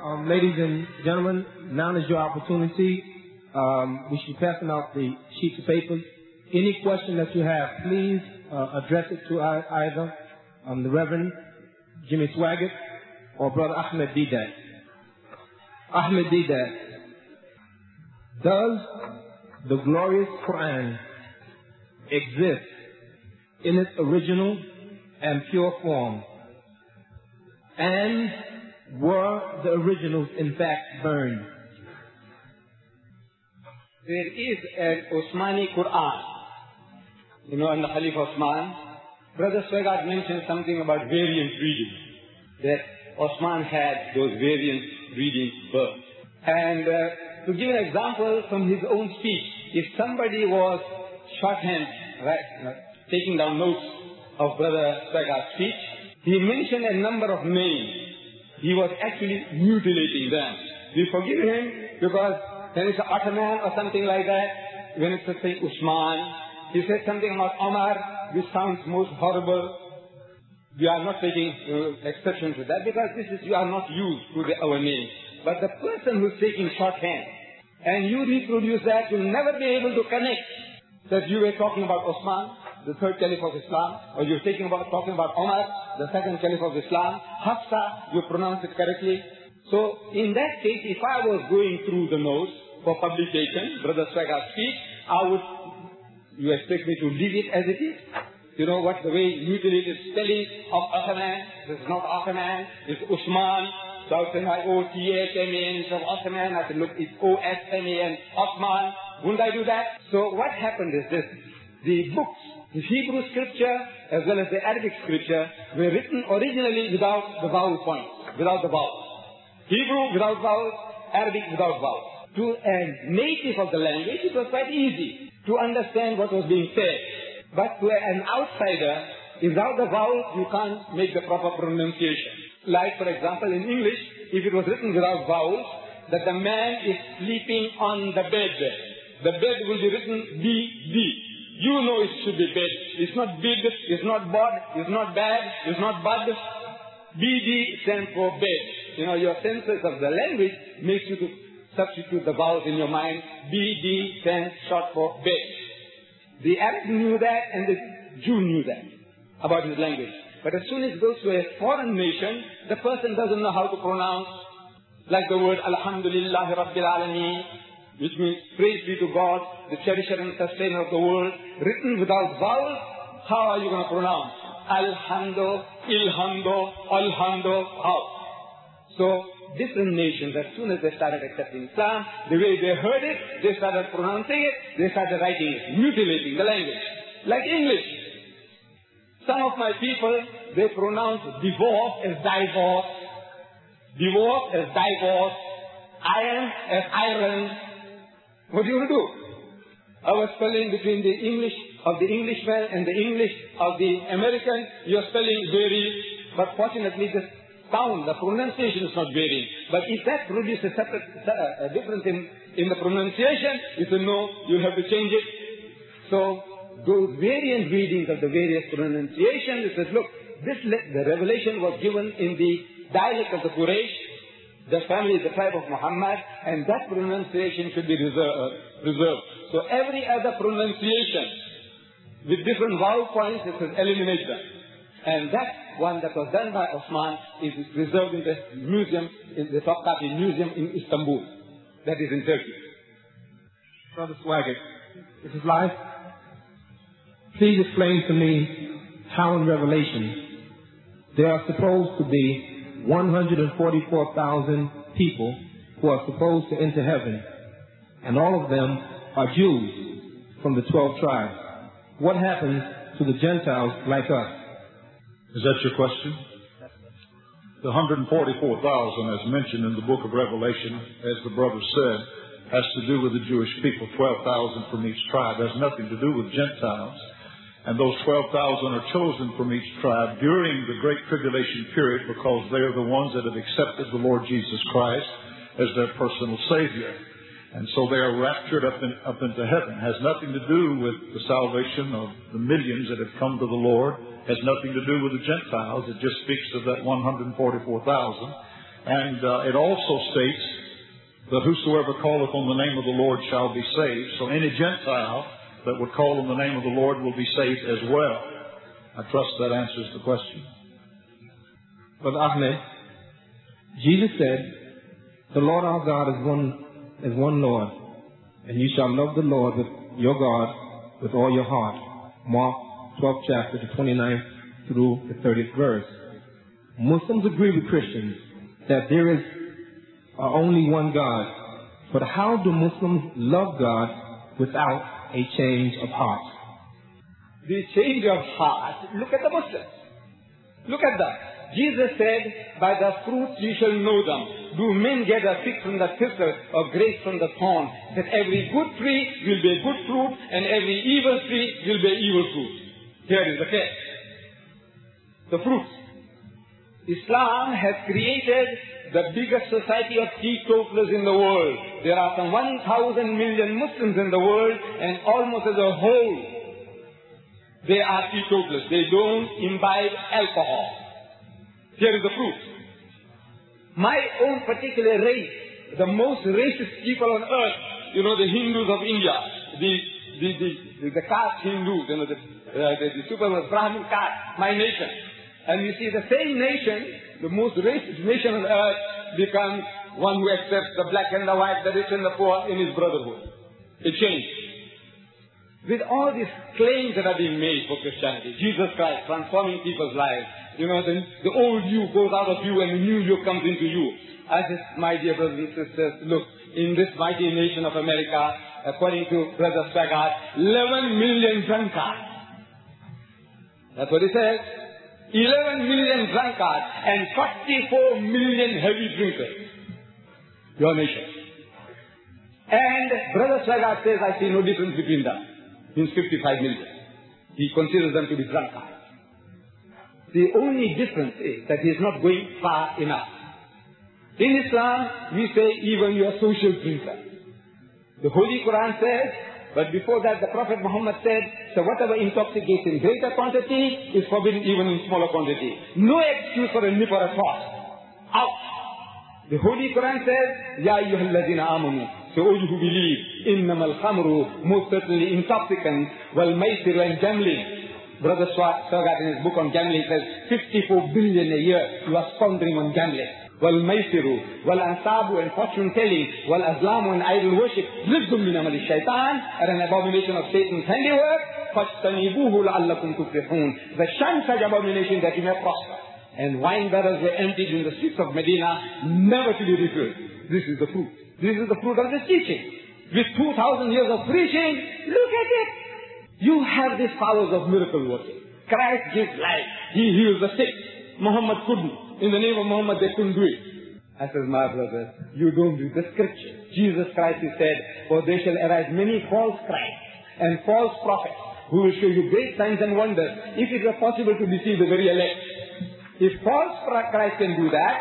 Ladies and gentlemen, now is your opportunity. We should be passing out the sheets of papers. Any question that you have, please address it to either the Reverend Jimmy Swaggart or Brother Ahmed Deedat. Ahmed Deedat, does the glorious Quran exist in its original and pure form? And were the originals in fact burned? There is an Osmani Quran. You know, under Khalifah Osman, Brother Swaggart mentioned something about variant reading. That Osman had those variant readings burned. And to give an example from his own speech, if somebody was shorthand, taking down notes of Brother Swaggart's speech, he mentioned a number of names. He was actually mutilating them. We forgive him because when it's Ottoman or something like that, when it's saying Usman, he said something about Omar, which sounds most horrible. We are not taking exception to that because you are not used to our name. But the person who's taking shorthand and you reproduce that, you'll never be able to connect that you were talking about Osman, the third Caliph of Islam, or you're talking about Omar, the second Caliph of Islam. Hafsa, you pronounce it correctly. So in that case, if I was going through the notes for publication, Brother Swaggart's speech, you expect me to leave it as it is? You know what, the way mutilated spelling of Ottoman, this is not Ottoman, it's Usman. So I say O-T-H-M-A-N instead of Ottoman, I said look, it's O-S-M-A-N, Osman. Wouldn't I do that? So what happened is this, the books, the Hebrew scripture as well as the Arabic scripture were written originally without the vowel points, without the vowel. Hebrew without vowels, Arabic without vowels. To a native of the language, it was quite easy to understand what was being said. But to an outsider, without the vowels, you can't make the proper pronunciation. Like, for example, in English, if it was written without vowels, that the man is sleeping on the bed. The bed will be written B-D. You know it should be bed. It's not bid, it's not bod, it's not bad, it's not bud. BD stands for bed. You know, your senses of the language makes you to substitute the vowels in your mind. BD stands short for bed. The Arab knew that and the Jew knew that about his language. But as soon as it goes to a foreign nation, the person doesn't know how to pronounce, like the word Alhamdulillah Rabbil Alameen, which means praise be to God, the cherisher and sustainer of the world, written without vowels. How are you going to pronounce? Alhamdo, Ilhamdo, Alhamdo, how? So different nations, as soon as they started accepting Islam, the way they heard it, they started pronouncing it, they started writing it, mutilating the language. Like English. Some of my people, they pronounce divorce as divorce, divorce as divorce, iron as iron. What do you want to do? Our spelling between the English of the Englishman and the English of the American, your spelling varies, but fortunately the sound, the pronunciation is not varying. But if that produces a difference in the pronunciation, you say no, you'll have to change it. So those variant readings of the various pronunciations, it says, look, the revelation was given in the dialect of the Quraysh, the family, the tribe of Muhammad, and that pronunciation should be reserved. So every other pronunciation with different vowel points, it says eliminate them. And that one that was done by Osman is preserved in the museum, in the Topkapi Museum in Istanbul. That is in Turkey. Brother Swaggart, this is live. Please explain to me how in Revelation there are supposed to be 144,000 people who are supposed to enter heaven, and all of them are Jews from the 12 tribes. What happens to the Gentiles like us? Is that your question? The 144,000, as mentioned in the book of Revelation, as the brother said, has to do with the Jewish people, 12,000 from each tribe. It has nothing to do with Gentiles. And those 12,000 are chosen from each tribe during the Great Tribulation period because they are the ones that have accepted the Lord Jesus Christ as their personal Savior. And so they are raptured up into heaven. It has nothing to do with the salvation of the millions that have come to the Lord. It has nothing to do with the Gentiles. It just speaks of that 144,000. And it also states that whosoever calleth on the name of the Lord shall be saved. So any Gentile that would call on the name of the Lord will be saved as well. I trust that answers the question. Brother Ahmed, Jesus said, the Lord our God is one Lord, and you shall love the Lord with your God with all your heart. Mark 12th chapter, the 29th through the 30th verse. Muslims agree with Christians that there is only one God. But how do Muslims love God without a change of heart? The change of heart, look at the Muslims. Look at that. Jesus said, by the fruits you shall know them. Do men gather figs from the thistle or grapes from the thorn? That every good tree will bear good fruit and every evil tree will bear evil fruit. Here is the case. The fruits. Islam has created the biggest society of teetotalers in the world. There are some 1,000 million Muslims in the world, and almost as a whole, they are teetotalers. They don't imbibe alcohol. Here is the proof. My own particular race, the most racist people on earth, the Hindus of India, the caste Hindus, the super Brahmin caste, my nation. And you see the same nation, the most racist nation on earth, becomes one who accepts the black and the white, the rich and the poor in his brotherhood. It changed. With all these claims that are being made for Christianity, Jesus Christ transforming people's lives, the old you goes out of you and the new you comes into you. I said, my dear brothers and sisters, look, in this mighty nation of America, according to Brother Swaggart, 11 million drunkards. That's what he says. 11 million drunkards and 44 million heavy drinkers. Your nation. And Brother Swaggart says, I see no difference between them. Means 55 million. He considers them to be drunkards. The only difference is that he is not going far enough. In Islam, we say even you are social drinker. The Holy Quran says, but before that the Prophet Muhammad said, so whatever intoxicates in greater quantity is forbidden even in smaller quantity. No excuse for a nip or a toss. Out. The Holy Quran says, Ya ayyuhalladhina amanu. So all you who believe, innamal khamru, most certainly intoxicants, wal maisir and gambling. Brother Swaggart in his book on gambling says, 54 billion a year you are squandering on gambling. Wal maisiru, wal ansabu and fortune telling, wal azlamu and idol worship, rizqum min amali shaitan, are an abomination of Satan's handiwork, fastanibuhu la'allakum tuflihun. The shun such abomination that you may prosper. And wine barrels were emptied in the streets of Medina, never to be refilled. This is the fruit. This is the fruit of this teaching. With 2,000 years of preaching, look at it. You have these powers of miracle working. Christ gives life. He heals the sick. Muhammad couldn't. In the name of Muhammad, they couldn't do it. I says, my brothers, you don't read the scripture. Jesus Christ, he said, for there shall arise many false Christs and false prophets who will show you great signs and wonders, if it were possible to deceive the very elect. If false Christ can do that,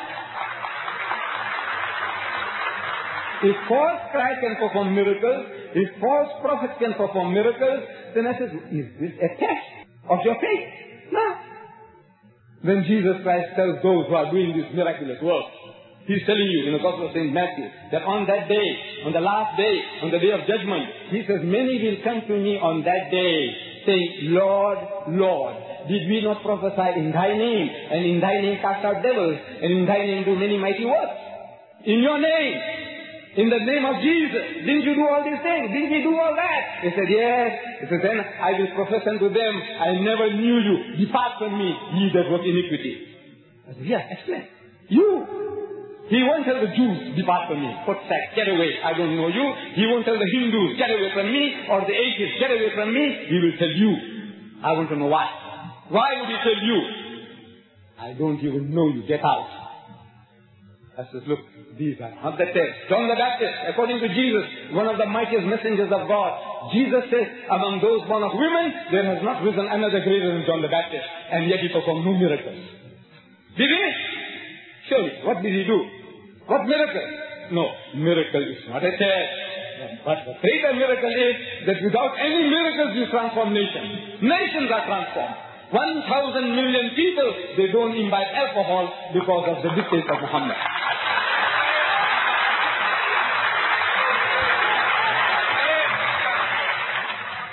if false Christ can perform miracles, if false prophets can perform miracles, then I said, is this a test of your faith? No. Then Jesus Christ tells those who are doing this miraculous work, he's telling you in the Gospel of St. Matthew, that on that day, on the last day, on the day of judgment, he says, many will come to me on that day, saying, Lord, Lord, did we not prophesy in thy name, and in thy name cast out devils, and in thy name do many mighty works? In your name, in the name of Jesus, didn't you do all these things? Didn't he do all that? He said, yes. He said, then I will profess unto them, I never knew you. Depart from me, ye that work iniquity. I said, yes, explain. You. He won't tell the Jews, depart from me. Put sack, get away, I don't know you. He won't tell the Hindus, get away from me, or the atheists, get away from me. He will tell you. I want to know why. Why would he tell you? I don't even know you, get out. I says, look, these are not the text. John the Baptist, according to Jesus, one of the mightiest messengers of God, Jesus says, among those born of women, there has not risen another greater than John the Baptist, and yet he performed no miracles. Did he? Surely. What did he do? What miracle? No, miracle is not a test. But the greater miracle is that without any miracles you transform nations. Nations are transformed. 1,000 million people, they don't imbibe alcohol because of the dictates of Muhammad.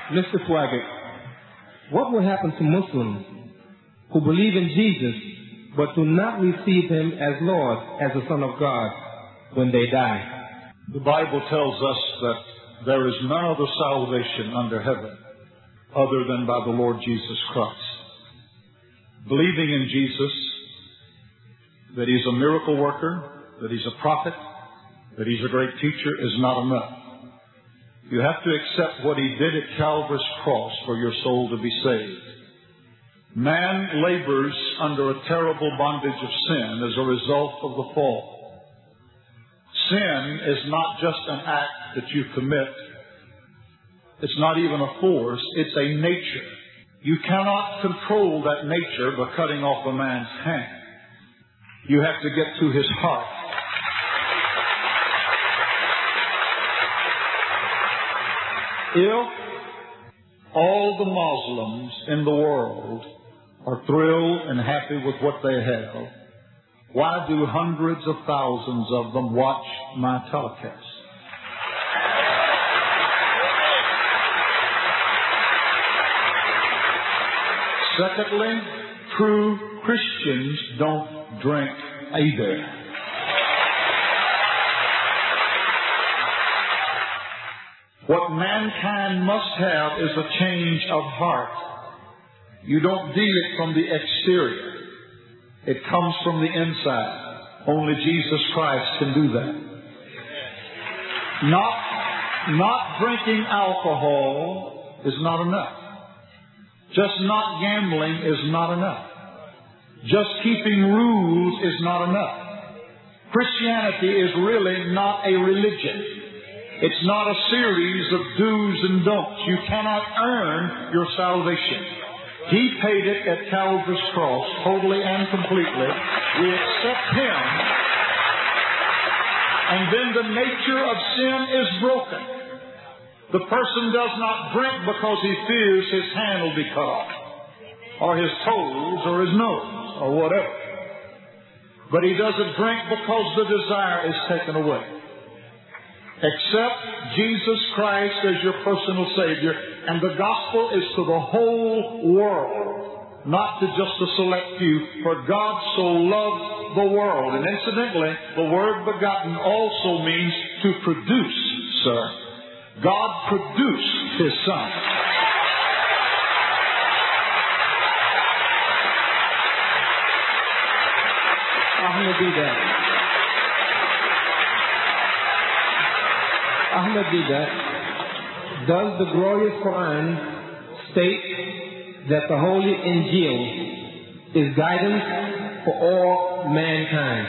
Mr. Swaggart, what will happen to Muslims who believe in Jesus but do not receive him as Lord, as the Son of God, when they die? The Bible tells us that there is none other salvation under heaven other than by the Lord Jesus Christ. Believing in Jesus, that he's a miracle worker, that he's a prophet, that he's a great teacher, is not enough. You have to accept what he did at Calvary's cross for your soul to be saved. Man labors under a terrible bondage of sin as a result of the fall. Sin is not just an act that you commit. It's not even a force. It's a nature. You cannot control that nature by cutting off a man's hand. You have to get to his heart. If all the Muslims in the world are thrilled and happy with what they have, why do hundreds of thousands of them watch my telecast? Secondly, true Christians don't drink either. What mankind must have is a change of heart. You don't deal it from the exterior. It comes from the inside. Only Jesus Christ can do that. Not drinking alcohol is not enough. Just not gambling is not enough. Just keeping rules is not enough. Christianity is really not a religion. It's not a series of do's and don'ts. You cannot earn your salvation. He paid it at Calvary's cross, totally and completely. We accept him, and then the nature of sin is broken. The person does not drink because he fears his hand will be cut off, or his toes, or his nose, or whatever. But he doesn't drink because the desire is taken away. Accept Jesus Christ as your personal Savior, and the gospel is to the whole world, not to just a select few. For God so loved the world. And incidentally, the word begotten also means to produce, sir. God produced his Son. Ahmed Didat, does the glorious Quran state that the Holy Injil is guidance for all mankind?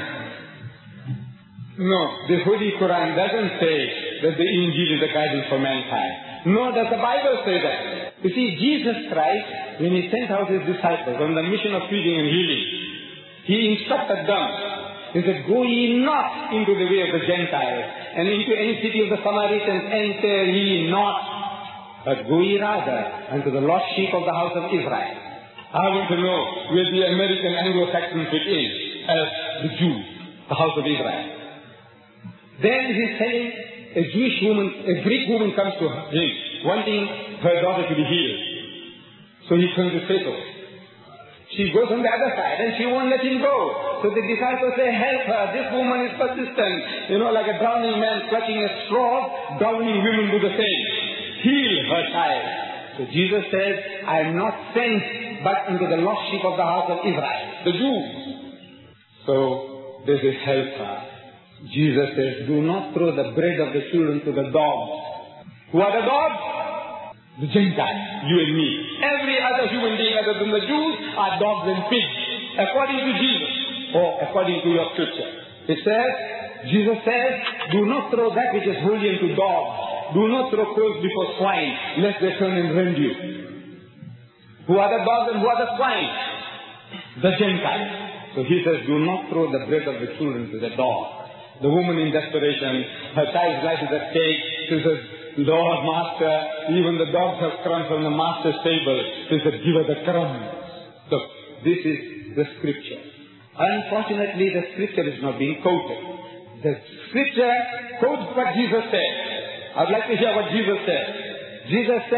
No, the Holy Quran doesn't say that the Injil is a guidance for mankind. Nor does the Bible say that. You see, Jesus Christ, when he sent out his disciples on the mission of feeding and healing, he instructed them. He said, go ye not into the way of the Gentiles, and into any city of the Samaritans enter ye not, but go ye rather unto the lost sheep of the house of Israel. I want to know where the American Anglo-Saxon fit in as the Jew, the house of Israel. Then he's saying, a Greek woman comes to him, wanting her daughter to be healed. So he turns his face away. She goes on the other side and she won't let him go. So the disciples say, help her. This woman is persistent. You know, like a drowning man clutching a straw, drowning women do the same. Heal her child. So Jesus says, I am not sent but unto the lost sheep of the house of Israel, the Jews. So they say, help her. Jesus says, do not throw the bread of the children to the dogs. Who are the dogs? The Gentiles, you and me. Every other human being other than the Jews are dogs and pigs, according to Jesus, or according to your scripture. It says, Jesus says, do not throw that which is holy into dogs. Do not throw coals before swine, lest they turn and rend you. Who are the dogs and who are the swine? The Gentiles. So he says, do not throw the bread of the children to the dogs. The woman in desperation, her child's life is at stake. She says, Lord, Master, even the dogs have crumbs from the Master's table. He said, give her the crumbs. So, this is the scripture. Unfortunately, the scripture is not being quoted. The scripture quotes what Jesus said. I'd like to hear what Jesus said. Jesus said,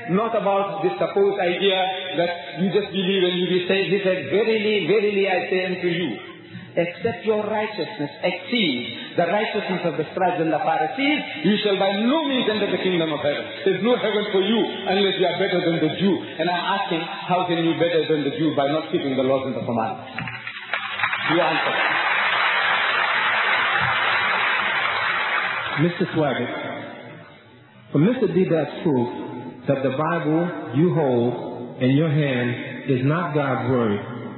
not about this supposed idea that you just believe and you be saved. He said, verily, verily I say unto you, except your righteousness exceeds the righteousness of the scribes and the Pharisees, you shall by no means enter the kingdom of heaven. There's no heaven for you unless you are better than the Jew. And I'm asking, how can you be better than the Jew by not keeping the laws and the commandments? You answer. Mr. Swaggart, from Mr. Deedat's proof that the Bible you hold in your hand is not God's word,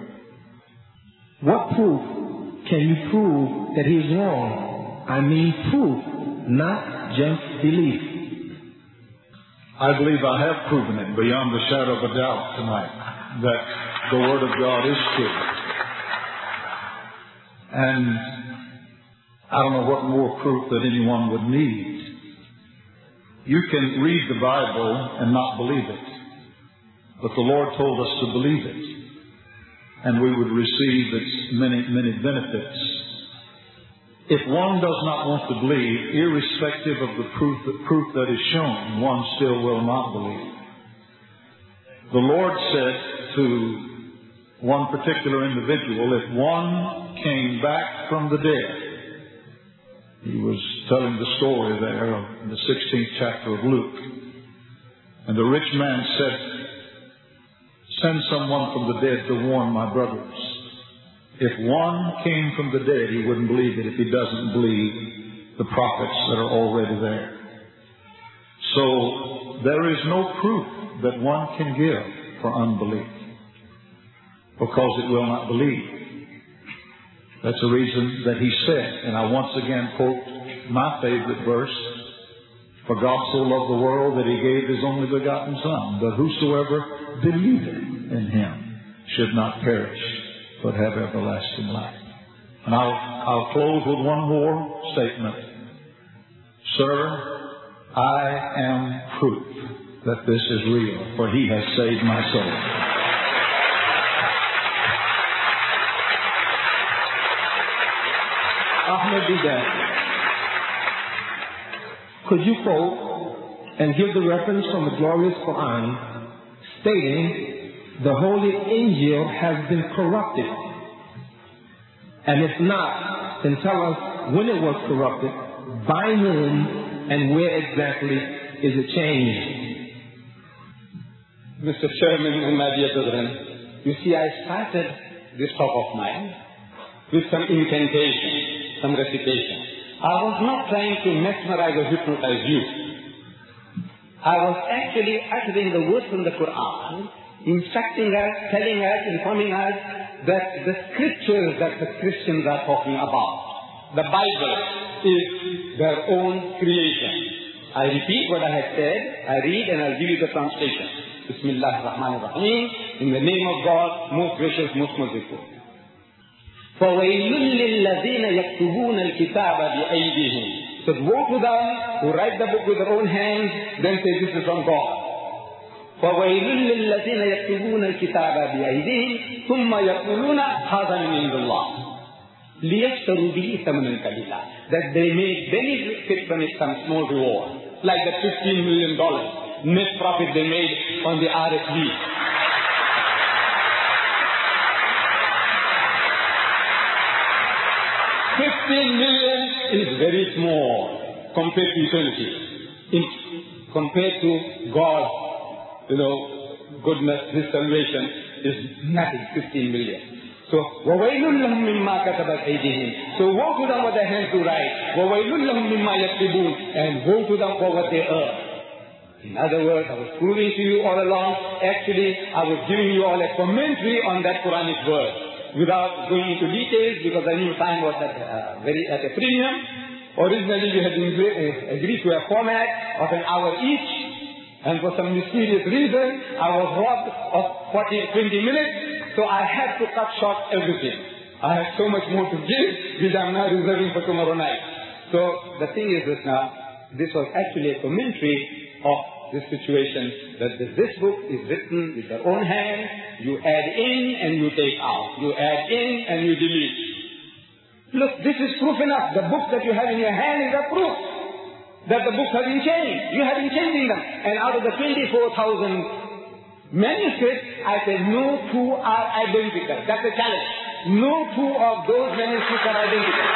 what proof can you prove that he's wrong? I mean proof, not just belief. I believe I have proven it beyond the shadow of a doubt tonight that the Word of God is true. And I don't know what more proof that anyone would need. You can read the Bible and not believe it, but the Lord told us to believe it, and we would receive its many, many benefits. If one does not want to believe, irrespective of the proof that is shown, one still will not believe. The Lord said to one particular individual, if one came back from the dead, he was telling the story there in the 16th chapter of Luke. And the rich man said, send someone from the dead to warn my brothers. If one came from the dead, he wouldn't believe it if he doesn't believe the prophets that are already there. So there is no proof that one can give for unbelief, because it will not believe. That's the reason that he said, and I once again quote my favorite verse, for God so loved the world that he gave his only begotten Son, that whosoever believeth in him should not perish, but have everlasting life. And I'll close with one more statement. Sir, I am proof that this is real, for he has saved my soul. Ahmed Deedat, could you quote and give the reference from the glorious Quran stating the Holy Injil has been corrupted? And if not, then tell us when it was corrupted, by whom, and where exactly is it changed? Mr. Chairman and my dear brethren, you see, I started this talk of mine with some incantation, some recitation. I was not trying to mesmerize or hypnotize you. I was actually uttering the words from the Quran, instructing us, telling us, informing us that the scriptures that the Christians are talking about, the Bible, is their own creation. I repeat what I had said. I read and I'll give you the translation. Bismillah ar-Rahman ar-Rahim. In the name of God, most gracious, most merciful. فَوَيْلٌ لِلَّذِينَ يَكْتُبُونَ الْكِتَابَ بِأَيْدِيهِمْ. So woe to them who write the book with their own hands, then say this is from God. فَوَيْلٌ لِلَّذِينَ يَكْتُبُونَ الْكِتَابَ بِأَيْدِيهِمْ ثُمَّ يَقُولُونَ هَذَا مِنْ عِنْدِ اللَّهِ لِيَشْتَرُوا بِهِ ثَمَنًا قَلِيلًا. That they may benefit from it some small reward. Like the $15 million net profit they made on the RSV. $15 million is very small compared to eternity. Compared to God's, goodness, His salvation is nothing, 15 million. So, وَوَيْلٌ لَهُمْ مِمَّا كَتَبَتْ أَيْدِيهِمْ. So woe to them what their hands do write. وَوَيْلٌ لَهُمْ مِمَّا يَكْتُبُونَ. And woe to them for what they earn. In other words, I was proving to you all along, actually, I was giving you all a commentary on that Quranic verse, without going into details, because I knew time was at a premium. Originally, we had agreed to a format of an hour each, and for some mysterious reason, I was robbed of 20 minutes, so I had to cut short everything. I have so much more to give, which I'm now reserving for tomorrow night. So the thing is this now, this was actually a commentary of this situation, that this book is written with their own hand. You add in and you take out. You add in and you delete. Look, this is proof enough. The book that you have in your hand is a proof. that the books have been changed. You have been changing them. And out of the 24,000 manuscripts, I said no two are identical. That's the challenge. No two of those manuscripts are identical.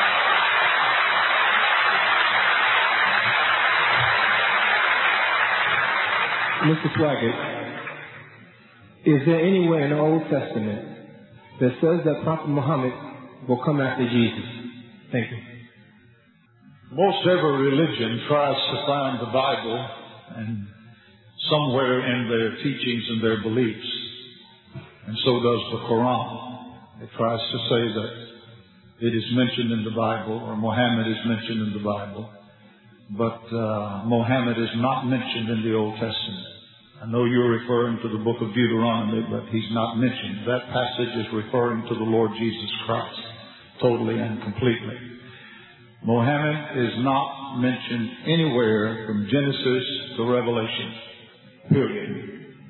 Mr. Swaggart, is there anywhere in the Old Testament that says that Prophet Muhammad will come after Jesus? Thank you. Most every religion tries to find the Bible and somewhere in their teachings and their beliefs. And so does the Quran. It tries to say that it is mentioned in the Bible, or Muhammad is mentioned in the Bible. But Muhammad is not mentioned in the Old Testament. I know you're referring to the book of Deuteronomy, but he's not mentioned. That passage is referring to the Lord Jesus Christ, totally and completely. Muhammad is not mentioned anywhere from Genesis to Revelation, period.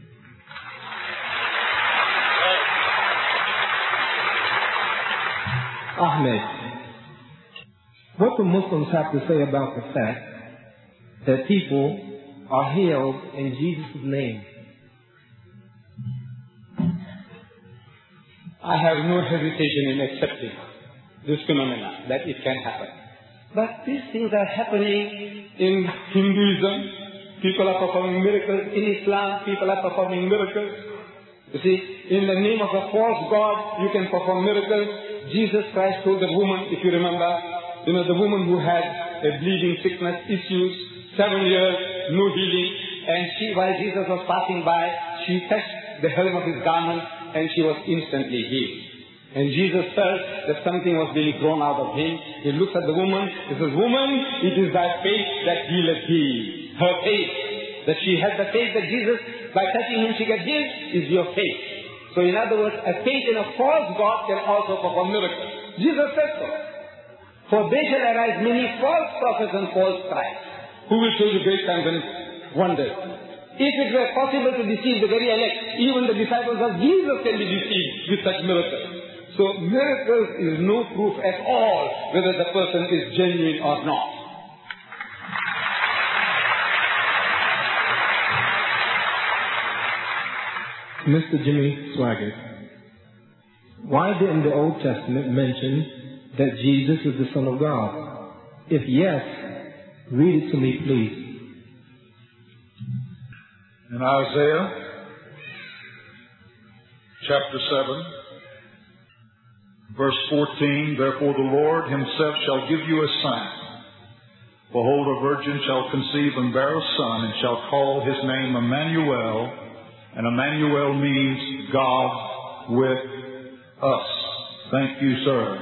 Ahmed, what do Muslims have to say about the fact that people are healed in Jesus' name? I have no hesitation in accepting this phenomenon, that it can happen. But these things are happening in Hinduism. People are performing miracles. In Islam, people are performing miracles. You see, in the name of a false God, you can perform miracles. Jesus Christ told the woman, if you remember, the woman who had a bleeding sickness issues, 7 years, no healing, and while Jesus was passing by, she touched the hem of his garment and she was instantly healed. And Jesus felt that something was being thrown out of him. He looks at the woman, he says, "Woman, it is thy faith that healeth thee." Her faith, that she had the faith that Jesus, by touching him she got healed, is your faith. So in other words, a faith in a false God can also perform miracles. Jesus said so. For there shall arise many false prophets and false Christs, who will show you great signs and wonders. If it were possible to deceive the very elect, even the disciples of Jesus can be deceived with such miracles. So miracles is no proof at all whether the person is genuine or not. Mr. Jimmy Swaggart, why didn't the Old Testament mention that Jesus is the Son of God? If yes, read it to me, please. In Isaiah chapter 7, verse 14, "Therefore the Lord himself shall give you a sign. Behold, a virgin shall conceive and bear a son, and shall call his name Emmanuel." And Emmanuel means God with us. Thank you, sir.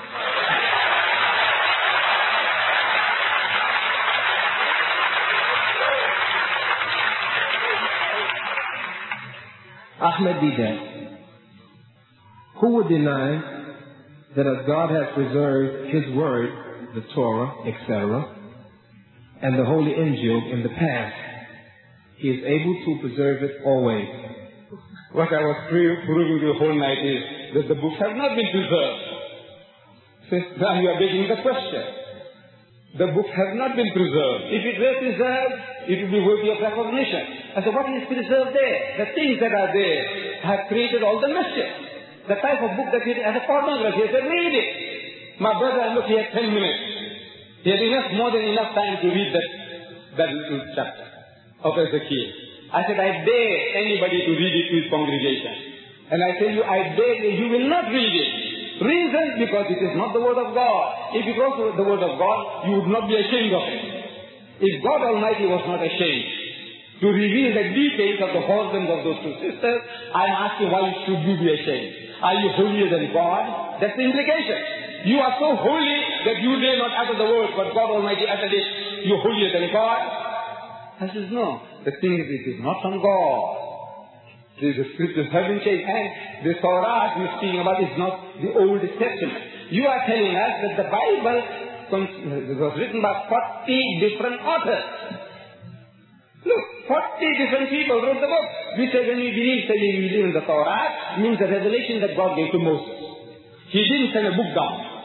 Ahmed Didat, who would deny that as God has preserved his word, the Torah, etc., and the Holy Injil in the past, he is able to preserve it always? What I was proving the whole night is that the books have not been preserved. Since now you are begging the question. The books have not been preserved. If it were preserved, it would be worthy of recognition. And so what is preserved there? The things that are there have created all the mischief. The type of book that he had as a pornography, he said, read it. My brother, look, he had 10 minutes. He had more than enough time to read that little chapter of Ezekiel. I said, I dare anybody to read it to his congregation. And I tell you, I dare you will not read it. Reason, because it is not the word of God. If it was the word of God, you would not be ashamed of it. If God Almighty was not ashamed to reveal the details of the husbands of those two sisters, I am asking, why should you be ashamed? Are you holier than God? That's the implication. You are so holy that you dare not utter the word, but God Almighty uttered it. You are holier than God? I says, no. The thing is, it is not from God. The scriptures have been changed. And the Torah you're speaking about is not the Old Testament. You are telling us that the Bible was written by 40 different authors. Look, 40 different people wrote the book. We say when we believe in the Torah, means the revelation that God gave to Moses. He didn't send a book down.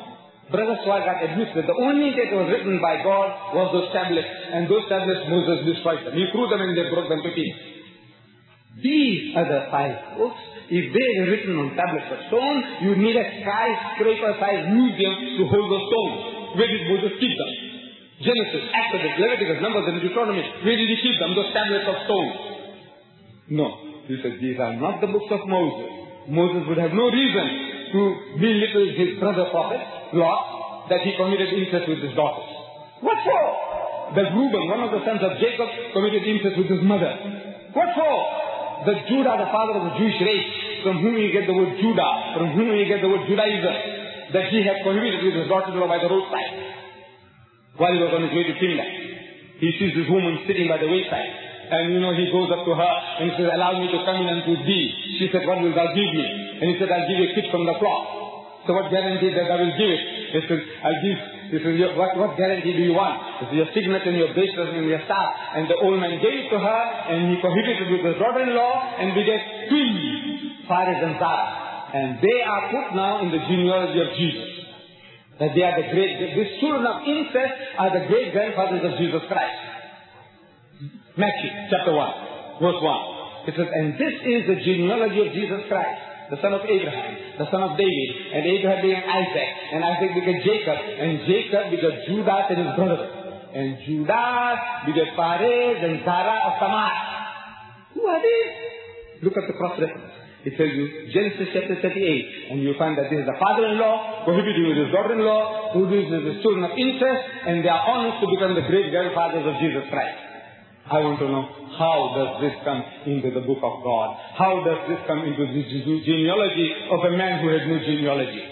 Brother Swagat admits that the only that was written by God was those tablets, and those tablets Moses destroyed them. He threw them and they broke them to pieces. These are the 5 books. If they were written on tablets of stone, you need a skyscraper-sized museum to hold those stones. Where did Moses keep them? Genesis, Exodus, Leviticus, Numbers, and Deuteronomy. Where did he keep them? Those tablets of stone. No. He said, these are not the books of Moses. Moses would have no reason to belittle his brother prophet, Lot, that he committed incest with his daughters. What for? That Reuben, one of the sons of Jacob, committed incest with his mother. What for? That Judah, the father of the Jewish race, from whom you get the word Judah, from whom you get the word Judaism, that he had cohabited with his daughter-in-law by the roadside while he was on his way to Timnah. He sees this woman sitting by the wayside. And he goes up to her and he says, allow me to come in unto thee. She said, what will thou give me? And he said, I'll give you a kid from the flock. So what guarantee that I will give it? He says, He says, what guarantee do you want? He says, your signet and your bracelet and your staff. And the old man gave it to her and he cohabited with his daughter-in-law and begat twins, Fares and Zara. And they are put now in the genealogy of Jesus. That they are these children of incest are the great-grandfathers of Jesus Christ. Matthew chapter 1, verse 1. It says, and this is the genealogy of Jesus Christ, the son of Abraham, the son of David, and Abraham begat Isaac, and Isaac begat Jacob, and Jacob begat Judas and his brother, and Judas begat Fares and Zara of Tamar. Who are these? Look at the cross-reference. It tells you Genesis chapter 38, and you find that this is the father-in-law cohabiting with his daughter-in-law, who is the children of incest, and they are honest to become the great-grandfathers of Jesus Christ. I want to know, how does this come into the book of God? How does this come into the genealogy of a man who had no genealogy?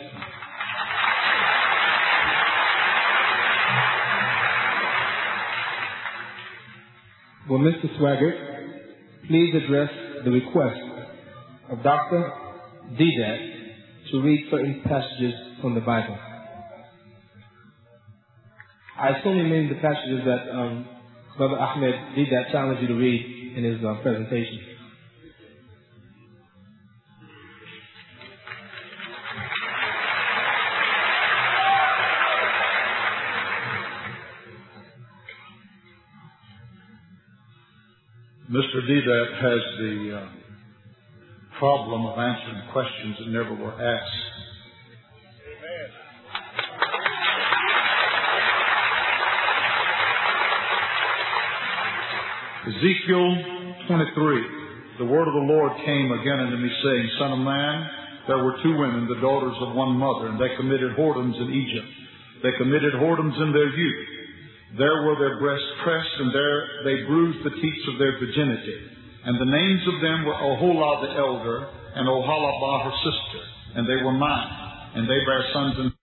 Well, Mr. Swaggart, please address the request of Dr. Deedat to read certain passages from the Bible. I assume you mean the passages that Brother Ahmed Deedat challenged you to read in his presentation. Mr. Deedat has the problem of answering questions that never were asked. Ezekiel 23. The word of the Lord came again unto me, saying, Son of man, there were 2 women, the daughters of one mother, and they committed whoredoms in Egypt. They committed whoredoms in their youth. There were their breasts pressed, and there they bruised the teats of their virginity. And the names of them were Oholah the elder, and Oholibah her sister, and they were mine, and they bare sons and